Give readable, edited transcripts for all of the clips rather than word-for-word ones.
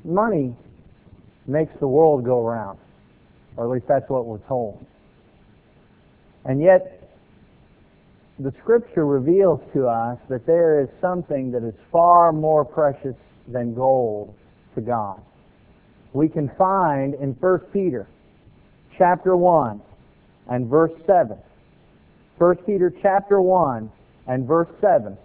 Money makes the world go round, or at least that's what we're told. And yet, the Scripture reveals to us that there is something that is far more precious than gold to God. We can find in 1 Peter chapter 1 and verse 7. 1 Peter chapter 1 and verse 7.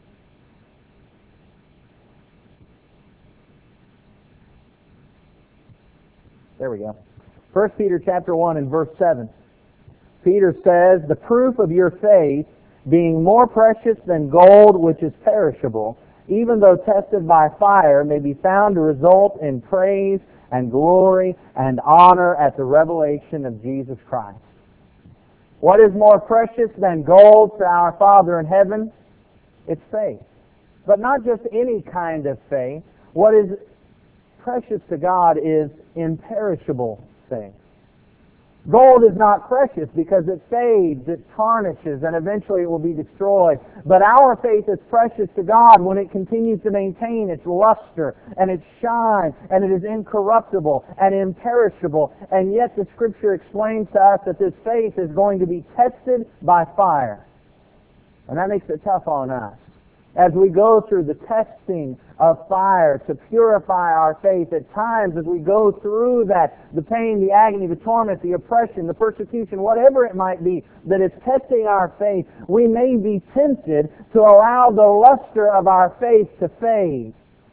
There we go. 1 Peter chapter 1 and verse 7. Peter says, "The proof of your faith, being more precious than gold which is perishable, even though tested by fire, may be found to result in praise and glory and honor at the revelation of Jesus Christ." What is more precious than gold to our Father in heaven? It's faith. But not just any kind of faith. What is precious to God is imperishable faith. Gold is not precious because it fades, it tarnishes, and eventually it will be destroyed. But our faith is precious to God when it continues to maintain its luster and its shine, and it is incorruptible and imperishable. And yet the Scripture explains to us that this faith is going to be tested by fire. And that makes it tough on us. As we go through the testing of fire to purify our faith, at times as we go through that, the pain, the agony, the torment, the oppression, the persecution, whatever it might be, that is testing our faith, we may be tempted to allow the luster of our faith to fade,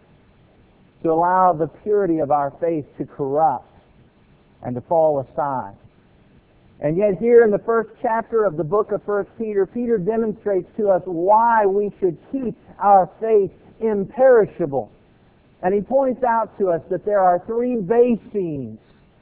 to allow the purity of our faith to corrupt and to fall aside. And yet here in the first chapter of the book of 1 Peter, Peter demonstrates to us why we should keep our faith imperishable. And he points out to us that there are three basings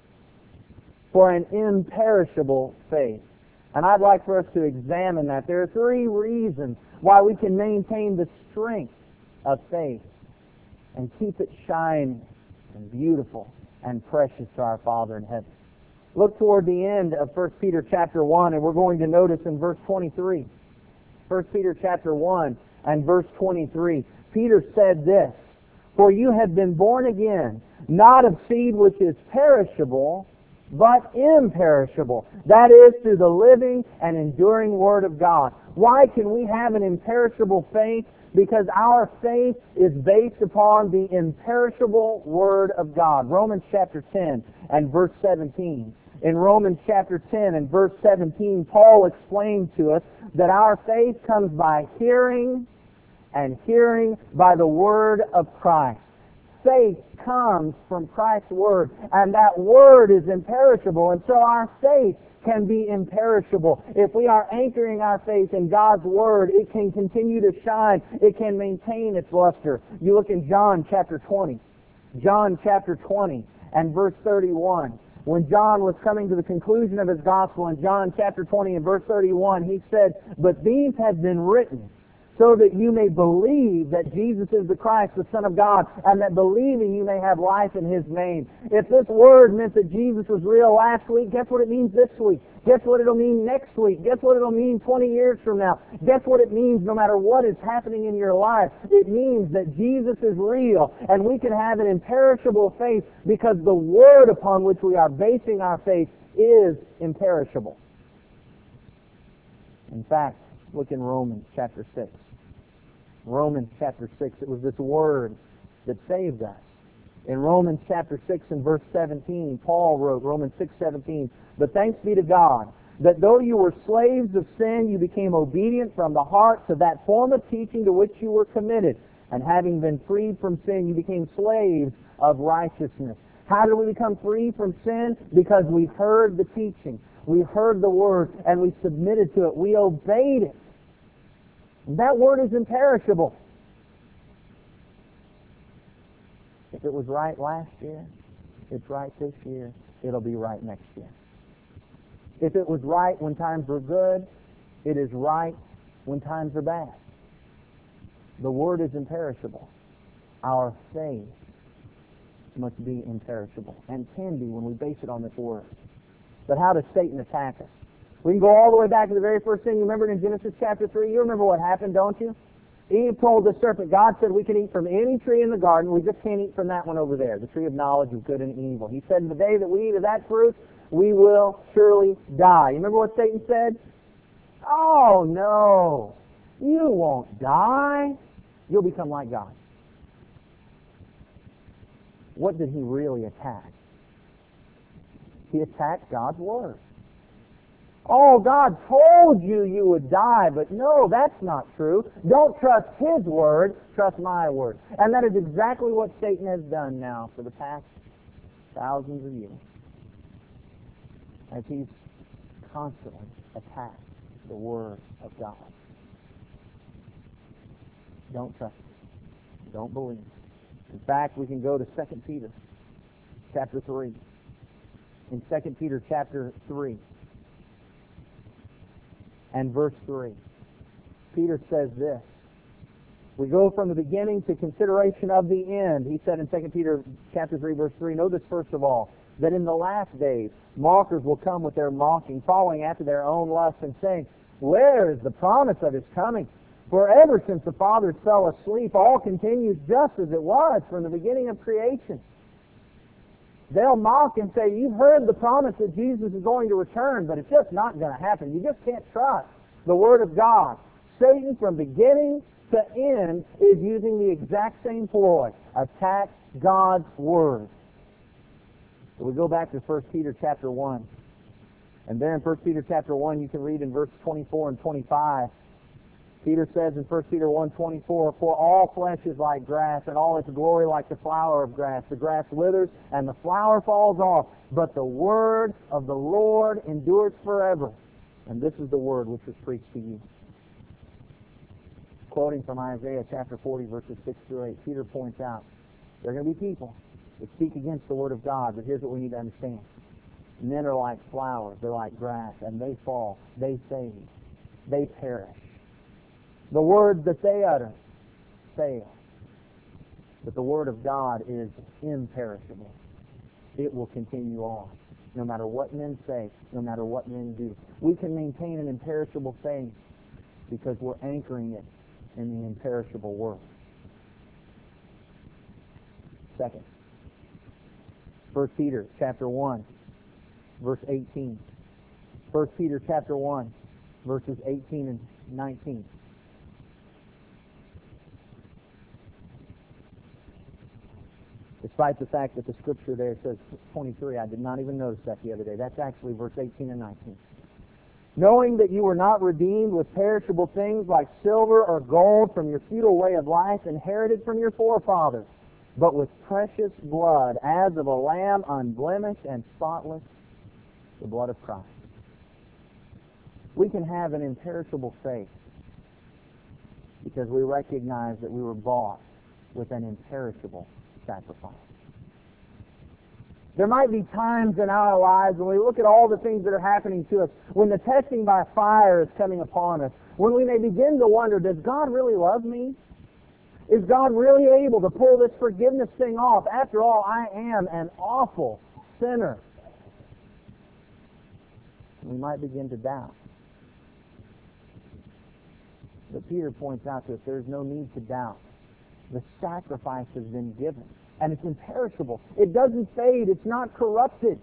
for an imperishable faith. And I'd like for us to examine that. There are three reasons why we can maintain the strength of faith and keep it shining and beautiful and precious to our Father in heaven. Look toward the end of 1 Peter chapter 1, and we're going to notice in verse 23. 1 Peter chapter 1 and verse 23. Peter said this, "For you have been born again, not of seed which is perishable, but imperishable. That is, through the living and enduring Word of God." Why can we have an imperishable faith? Because our faith is based upon the imperishable Word of God. Romans chapter 10 and verse 17. In Romans chapter 10 and verse 17, Paul explained to us that our faith comes by hearing, and hearing by the Word of Christ. Faith comes from Christ's Word, and that Word is imperishable, and so our faith can be imperishable. If we are anchoring our faith in God's Word, it can continue to shine. It can maintain its luster. You look in John chapter 20. John chapter 20 and verse 31. When John was coming to the conclusion of his gospel in John chapter 20 and verse 31, he said, "But these have been written so that you may believe that Jesus is the Christ, the Son of God, and that believing you may have life in His name." If this Word meant that Jesus was real last week, guess what it means this week? Guess what it'll mean next week? Guess what it'll mean 20 years from now? Guess what it means no matter what is happening in your life? It means that Jesus is real, and we can have an imperishable faith because the Word upon which we are basing our faith is imperishable. In fact, look in Romans chapter 6. Romans chapter 6, it was this Word that saved us. In Romans chapter 6 and verse 17, Paul wrote, Romans 6:17, "But thanks be to God, that though you were slaves of sin, you became obedient from the heart to that form of teaching to which you were committed. And having been freed from sin, you became slaves of righteousness." How did we become free from sin? Because we heard the teaching. We heard the Word, and we submitted to it. We obeyed it. That Word is imperishable. If it was right last year, it's right this year. It'll be right next year. If it was right when times were good, it is right when times are bad. The Word is imperishable. Our faith must be imperishable, and can be when we base it on this Word. But how does Satan attack us? We can go all the way back to the very first thing. You remember it in Genesis chapter 3? You remember what happened, don't you? Eve told the serpent, God said we can eat from any tree in the garden, we just can't eat from that one over there, the tree of knowledge of good and evil. He said, the day that we eat of that fruit, we will surely die. You remember what Satan said? Oh, no, you won't die. You'll become like God. What did he really attack? He attacked God's Word. Oh, God told you you would die, but no, that's not true. Don't trust His Word, trust my Word. And that is exactly what Satan has done now for the past thousands of years. As he's constantly attacked the Word of God. Don't trust it. Don't believe it. In fact, we can go to 2 Peter chapter 3. In 2 Peter chapter 3 and verse 3, Peter says this. We go from the beginning to consideration of the end. He said in 2 Peter chapter 3, verse 3, know this first of all, that in the last days mockers will come with their mocking, following after their own lusts, and saying, where is the promise of His coming? For ever since the fathers fell asleep, all continues just as it was from the beginning of creation. They'll mock and say, you've heard the promise that Jesus is going to return, but it's just not going to happen. You just can't trust the Word of God. Satan, from beginning to end, is using the exact same ploy. Attack God's Word. So we go back to 1 Peter chapter 1. And there in 1 Peter chapter 1, you can read in verse 24 and 25, Peter says in 1 Peter 1:24, for all flesh is like grass, and all its glory like the flower of grass. The grass withers, and the flower falls off, but the word of the Lord endures forever. And this is the word which was preached to you. Quoting from Isaiah chapter 40, verses 6 through 8, Peter points out, there are going to be people that speak against the word of God, but here's what we need to understand. Men are like flowers, they're like grass, and they fall, they fade, they perish. The words that they utter fail. But the Word of God is imperishable. It will continue on. No matter what men say, no matter what men do. We can maintain an imperishable faith because we're anchoring it in the imperishable Word. Second, 1 Peter chapter 1, verse 18. 1 Peter chapter 1, verses 18 and 19. Despite the fact that the scripture there says 23, I did not even notice that the other day. That's actually verse 18 and 19. Knowing that you were not redeemed with perishable things like silver or gold from your futile way of life inherited from your forefathers, but with precious blood, as of a lamb unblemished and spotless, the blood of Christ. We can have an imperishable faith because we recognize that we were bought with an imperishable sacrifice. There might be times in our lives when we look at all the things that are happening to us, when the testing by fire is coming upon us, when we may begin to wonder, does God really love me? Is God really able to pull this forgiveness thing off? After all, I am an awful sinner. We might begin to doubt. But Peter points out to us there's no need to doubt. The sacrifice has been given, and it's imperishable. It doesn't fade. It's not corrupted.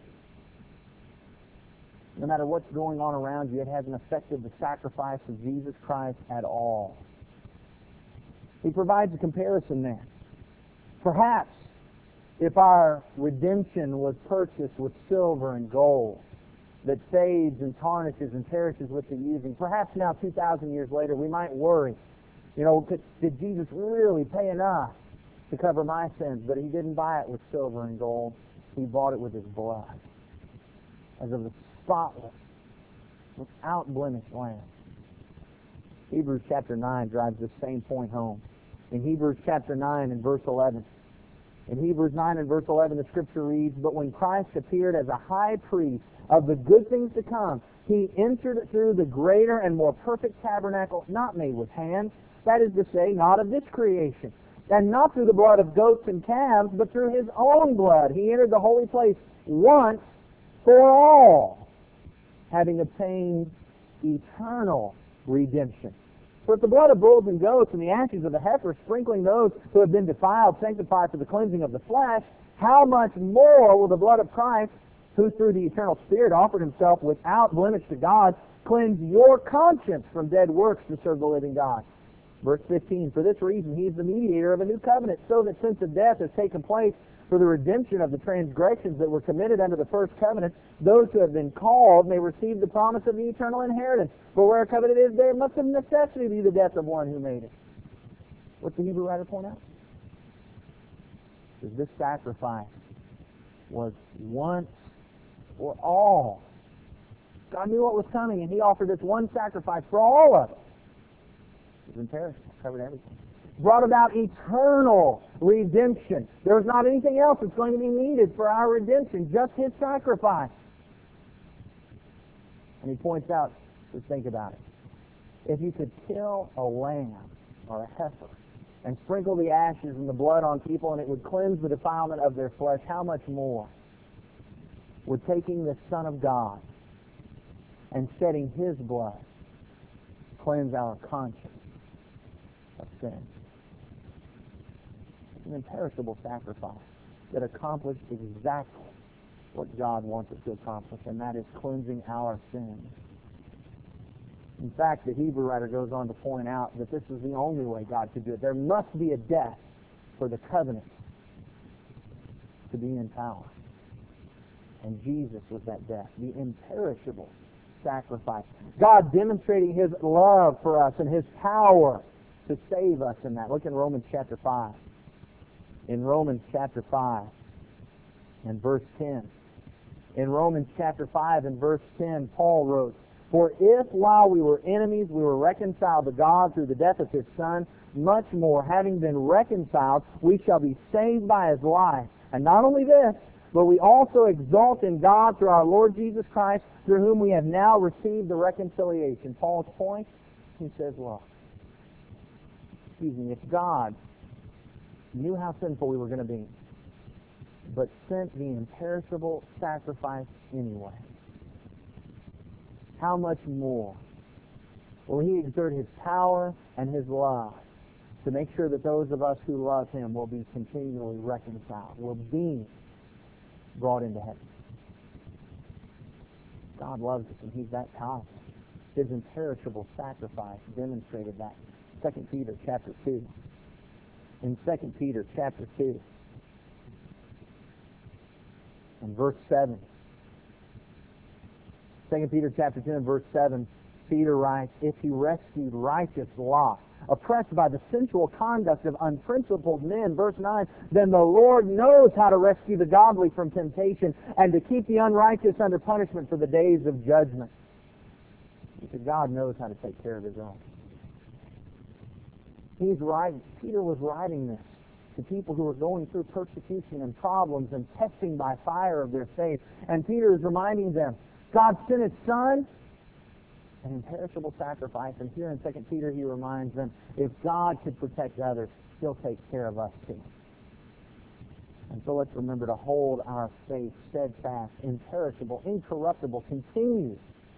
No matter what's going on around you, it hasn't affected the sacrifice of Jesus Christ at all. He provides a comparison there. Perhaps if our redemption was purchased with silver and gold that fades and tarnishes and perishes with the using, perhaps now 2,000 years later we might worry, did Jesus really pay enough to cover my sins? But He didn't buy it with silver and gold. He bought it with His blood, as of the spotless, without blemish lamb. Hebrews chapter 9 drives this same point home. In Hebrews chapter 9 and verse 11. In Hebrews 9 and verse 11, the scripture reads, but when Christ appeared as a high priest of the good things to come, He entered through the greater and more perfect tabernacle, not made with hands, that is to say, not of this creation, and not through the blood of goats and calves, but through His own blood. He entered the holy place once for all, having obtained eternal redemption. For if the blood of bulls and goats and the ashes of the heifer, sprinkling those who have been defiled, sanctify for the cleansing of the flesh, how much more will the blood of Christ, who through the eternal Spirit offered himself without blemish to God, cleanse your conscience from dead works to serve the living God? Verse 15, for this reason he is the mediator of a new covenant, so that since a death has taken place for the redemption of the transgressions that were committed under the first covenant, those who have been called may receive the promise of the eternal inheritance. For where a covenant is, there must of necessity be the death of one who made it. What's the Hebrew writer point out? Because this sacrifice was once for all. God knew what was coming, and he offered this one sacrifice for all of us. It was imperishable, covered everything. Brought about eternal redemption. There's not anything else that's going to be needed for our redemption, just his sacrifice. And he points out, just think about it. If you could kill a lamb or a heifer and sprinkle the ashes and the blood on people and it would cleanse the defilement of their flesh, how much more would taking the Son of God and shedding his blood cleanse our conscience of sin? An imperishable sacrifice that accomplished exactly what God wants it to accomplish, and that is cleansing our sins. In fact, the Hebrew writer goes on to point out that this is the only way God could do it. There must be a death for the covenant to be in power. And Jesus was that death, the imperishable sacrifice. God demonstrating his love for us and his power to save us in that. Look in Romans chapter 5. In Romans chapter 5 and verse 10. In Romans chapter 5 and verse 10, Paul wrote, for if while we were enemies we were reconciled to God through the death of his Son, much more, having been reconciled, we shall be saved by his life. And not only this, but we also exalt in God through our Lord Jesus Christ, through whom we have now received the reconciliation. Paul's point, he says, look, if God knew how sinful we were going to be, but sent the imperishable sacrifice anyway, how much more will he exert his power and his love to make sure that those of us who love him will be continually reconciled, will be brought into heaven. God loves us, and he's that powerful. His imperishable sacrifice demonstrated that. 2 Peter chapter 2. In 2 Peter chapter 2 and verse 7. 2 Peter chapter 2 and verse 7, Peter writes, if he rescued righteous Lot, oppressed by the sensual conduct of unprincipled men, verse 9, then the Lord knows how to rescue the godly from temptation and to keep the unrighteous under punishment for the days of judgment. Because God knows how to take care of his own. Peter was writing this to people who were going through persecution and problems and testing by fire of their faith. And Peter is reminding them, God sent his Son, an imperishable sacrifice. And here in 2 Peter he reminds them, if God could protect others, he'll take care of us too. And so let's remember to hold our faith steadfast, imperishable, incorruptible, continued.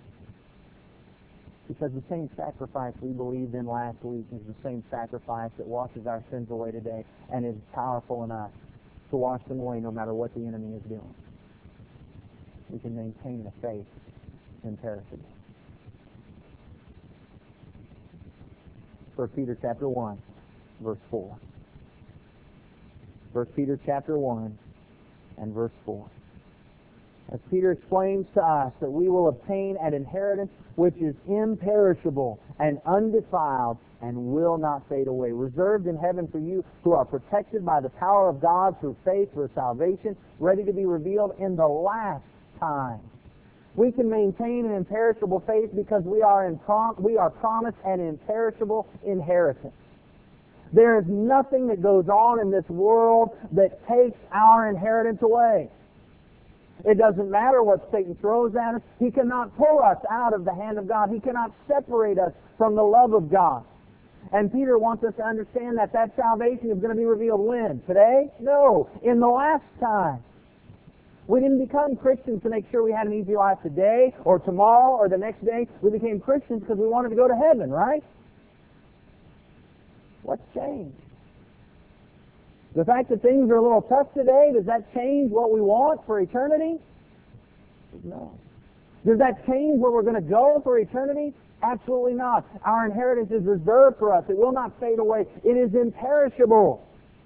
Because the same sacrifice we believed in last week is the same sacrifice that washes our sins away today and is powerful enough to wash them away no matter what the enemy is doing. We can maintain the faith imperishable. 1 Peter chapter 1, verse 4. 1 Peter chapter 1 and verse 4. As Peter explains to us that we will obtain an inheritance which is imperishable and undefiled and will not fade away, reserved in heaven for you who are protected by the power of God through faith for salvation, ready to be revealed in the last time. We can maintain an imperishable faith because we are promised an imperishable inheritance. There is nothing that goes on in this world that takes our inheritance away. It doesn't matter what Satan throws at us. He cannot pull us out of the hand of God. He cannot separate us from the love of God. And Peter wants us to understand that salvation is going to be revealed when? Today? No. In the last time. We didn't become Christians to make sure we had an easy life today or tomorrow or the next day. We became Christians because we wanted to go to heaven, right? What's changed? The fact that things are a little tough today, does that change what we want for eternity? No. Does that change where we're going to go for eternity? Absolutely not. Our inheritance is reserved for us. It will not fade away. It is imperishable.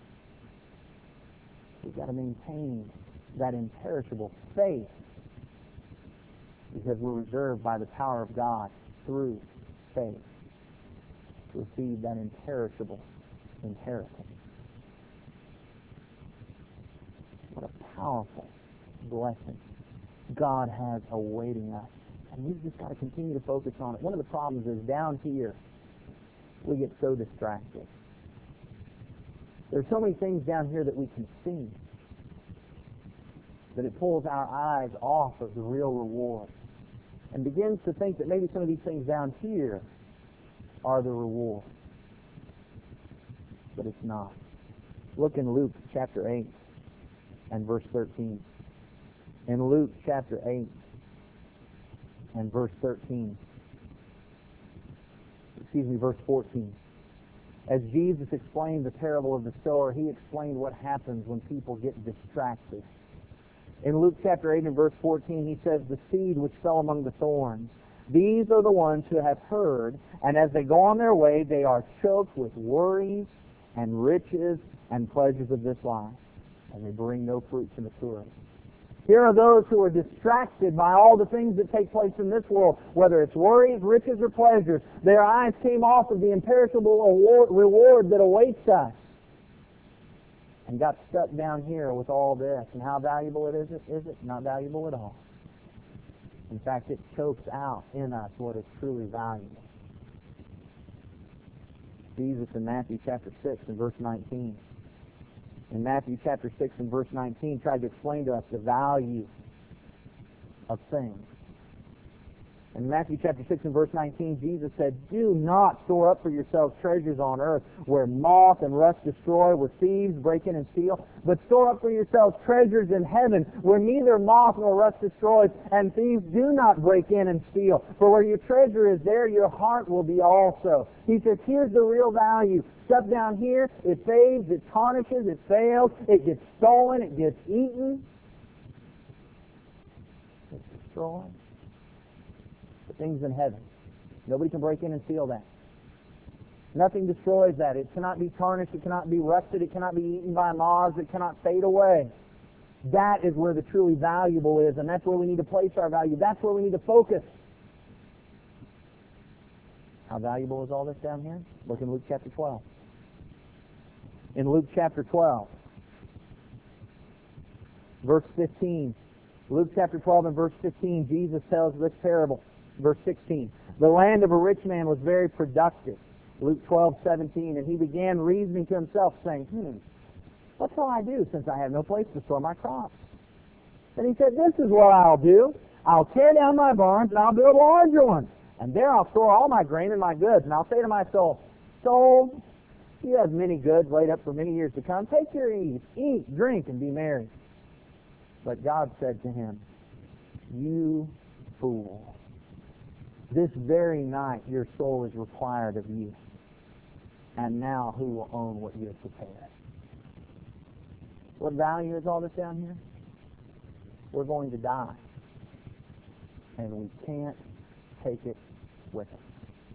We've got to maintain that imperishable faith because we're reserved by the power of God through faith to receive that imperishable inheritance. What a powerful blessing God has awaiting us. And we've just got to continue to focus on it. One of the problems is down here, we get so distracted. There's so many things down here that we can see that it pulls our eyes off of the real reward and begins to think that maybe some of these things down here are the reward. But it's not. Look in Luke chapter 8 and verse 13. In Luke chapter 8 and verse 13. Verse 14. As Jesus explained the parable of the sower, he explained what happens when people get distracted. In Luke chapter 8 and verse 14, he says, the seed which fell among the thorns, these are the ones who have heard, and as they go on their way, they are choked with worries and riches and pleasures of this life, and they bring no fruit to maturity. Here are those who are distracted by all the things that take place in this world, whether it's worries, riches, or pleasures. Their eyes came off of the imperishable reward that awaits us and got stuck down here with all this. And how valuable it is? Is it? Not valuable at all. In fact, it chokes out in us what is truly valuable. Jesus in Matthew chapter 6 and verse 19. In Matthew chapter 6 and verse 19 tried to explain to us the value of things. In Matthew chapter 6 and verse 19, Jesus said, do not store up for yourselves treasures on earth where moth and rust destroy, where thieves break in and steal, but store up for yourselves treasures in heaven where neither moth nor rust destroys, and thieves do not break in and steal. For where your treasure is, there your heart will be also. He says, here's the real value. Stuff down here, it fades, it tarnishes, it fails, it gets stolen, it gets eaten. It's destroyed. The things in heaven, nobody can break in and steal that. Nothing destroys that. It cannot be tarnished, it cannot be rusted, it cannot be eaten by moths, it cannot fade away. That is where the truly valuable is, and that's where we need to place our value. That's where we need to focus. How valuable is all this down here? Look in Luke chapter 12. In Luke chapter 12, verse 15. Luke chapter 12 and verse 15, Jesus tells this parable. Verse 16, the land of a rich man was very productive. Luke 12:17, and he began reasoning to himself, saying, what shall I do, since I have no place to store my crops? Then he said, this is what I'll do. I'll tear down my barns, and I'll build larger ones. And there I'll store all my grain and my goods. And I'll say to my soul, soul, you have many goods laid up for many years to come. Take your ease, eat, drink, and be merry. But God said to him, you fool. This very night your soul is required of you. And now who will own what you have prepared? What value is all this down here? We're going to die. And we can't take it with us.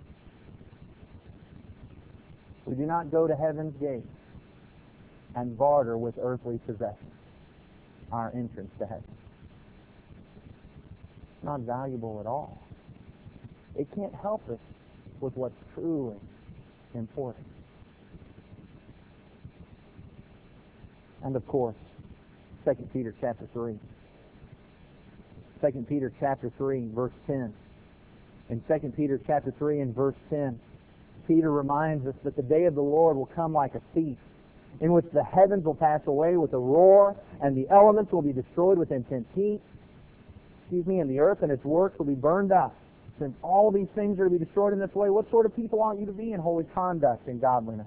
We do not go to heaven's gates and barter with earthly possessions our entrance to heaven. It's not valuable at all. It can't help us with what's truly important. And of course, 2 Peter chapter 3. 2 Peter chapter 3, verse 10. In 2 Peter chapter 3 and verse 10, Peter reminds us that the day of the Lord will come like a thief, in which the heavens will pass away with a roar, and the elements will be destroyed with intense heat, and the earth and its works will be burned up. Since all these things are to be destroyed in this way, what sort of people ought you to be in holy conduct and godliness?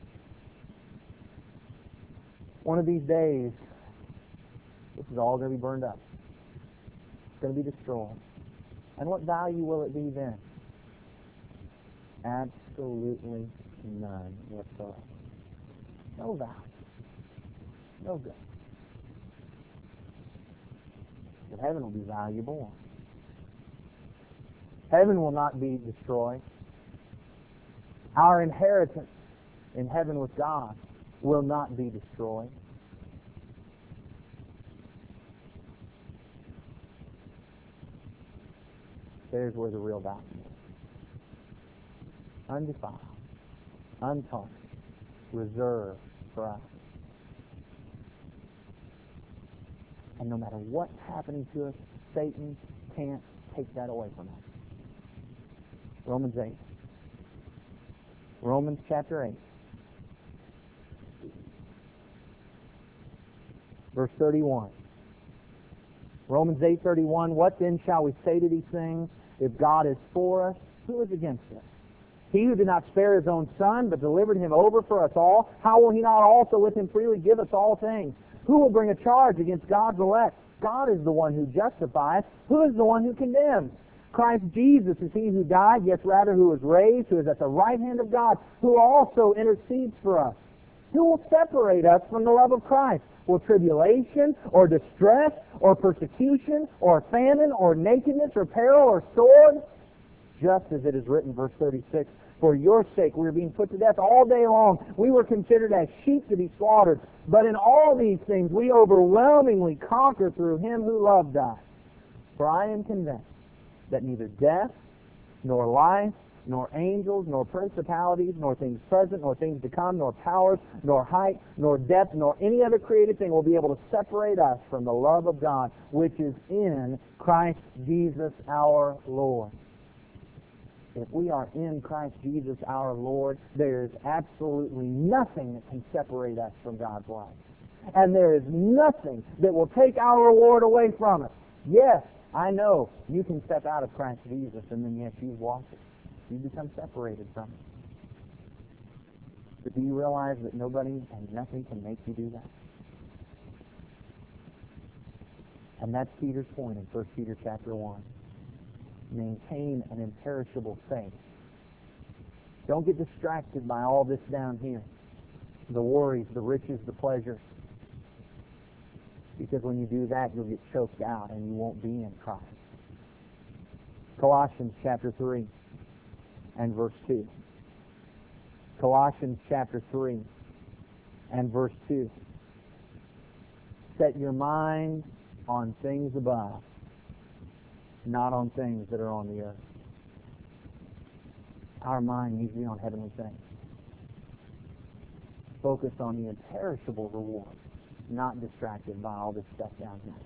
One of these days, this is all going to be burned up. It's going to be destroyed. And what value will it be then? Absolutely None whatsoever. No value. No good. But heaven will be valuable. Heaven will not be destroyed. Our inheritance in heaven with God will not be destroyed. There's where the real value is. Undefiled, untarnished, reserved for us. And no matter what's happening to us, Satan can't take that away from us. Romans 8. Romans chapter 8. Verse 31. Romans 8:31. What then shall we say to these things? If God is for us, who is against us? He who did not spare his own Son, but delivered him over for us all, how will he not also with him freely give us all things? Who will bring a charge against God's elect? God is the one who justifies. Who is the one who condemns? Christ Jesus is he who died, yes, rather who was raised, who is at the right hand of God, who also intercedes for us. Who will separate us from the love of Christ? Will tribulation, or distress, or persecution, or famine, or nakedness, or peril, or sword? Just as it is written, verse 36, for your sake we are being put to death all day long. We were considered as sheep to be slaughtered. But in all these things we overwhelmingly conquer through him who loved us. For I am convinced that neither death, nor life, nor angels, nor principalities, nor things present, nor things to come, nor powers, nor height, nor depth, nor any other created thing will be able to separate us from the love of God, which is in Christ Jesus our Lord. If we are in Christ Jesus our Lord, there is absolutely nothing that can separate us from God's love. And there is nothing that will take our reward away from us. Yes, I know you can step out of Christ Jesus, and then yes, you've walked it. You become separated from it. But do you realize that nobody and nothing can make you do that? And that's Peter's point in 1 Peter chapter 1. Maintain an imperishable faith. Don't get distracted by all this down here. The worries, the riches, the pleasures. Because when you do that, you'll get choked out and you won't be in Christ. Colossians chapter 3 and verse 2. Colossians chapter 3 and verse 2. Set your mind on things above, not on things that are on the earth. Our mind needs to be on heavenly things. Focus on the imperishable reward, not distracted by all this stuff down here.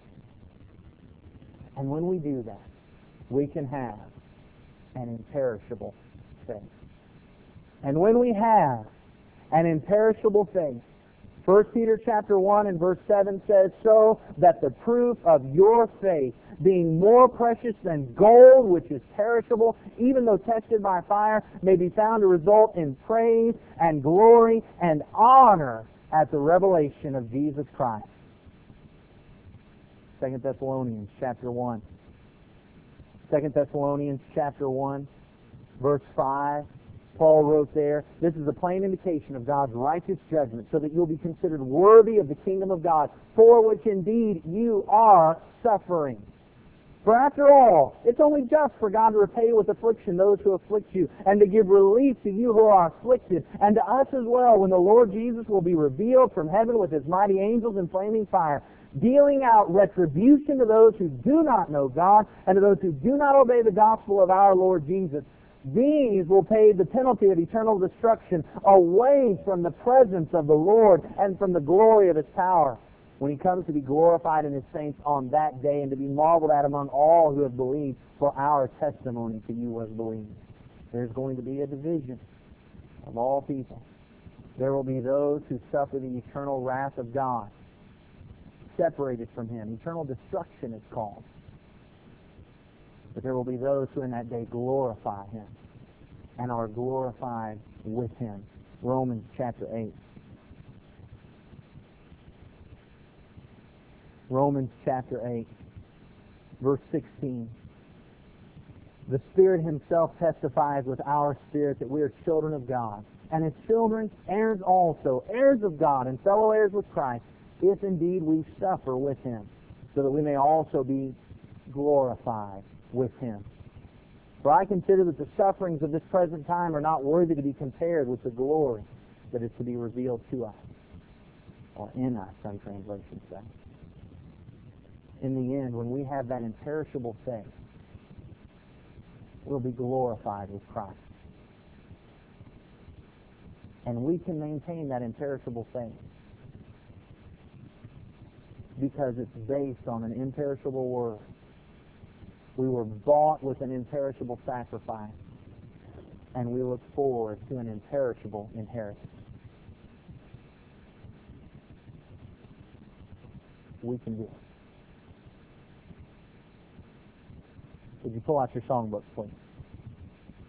And when we do that, we can have an imperishable faith. And when we have an imperishable faith, 1 Peter chapter 1 and verse 7 says, so that the proof of your faith, being more precious than gold, which is perishable, even though tested by fire, may be found to result in praise and glory and honor at the revelation of Jesus Christ. 2 Thessalonians chapter 1. 2 Thessalonians chapter 1, verse 5. Paul wrote there, this is a plain indication of God's righteous judgment, so that you'll be considered worthy of the kingdom of God, for which indeed you are suffering. For after all, it's only just for God to repay with affliction those who afflict you, and to give relief to you who are afflicted, and to us as well, when the Lord Jesus will be revealed from heaven with his mighty angels in flaming fire, dealing out retribution to those who do not know God, and to those who do not obey the gospel of our Lord Jesus. These will pay the penalty of eternal destruction away from the presence of the Lord and from the glory of his power, when he comes to be glorified in his saints on that day and to be marveled at among all who have believed, for our testimony to you was believed. There's going to be a division of all people. There will be those who suffer the eternal wrath of God, separated from him. Eternal destruction is called. But there will be those who in that day glorify him and are glorified with him. Romans chapter 8. Romans chapter 8, verse 16. The Spirit himself testifies with our spirit that we are children of God, and as children, heirs also, heirs of God, and fellow heirs with Christ, if indeed we suffer with him, so that we may also be glorified with him. For I consider that the sufferings of this present time are not worthy to be compared with the glory that is to be revealed to us, or in us, some translations say. In the end, when we have that imperishable faith, we'll be glorified with Christ. And we can maintain that imperishable faith because it's based on an imperishable word. We were bought with an imperishable sacrifice, and we look forward to an imperishable inheritance. We can do it. Would you pull out your songbook, please?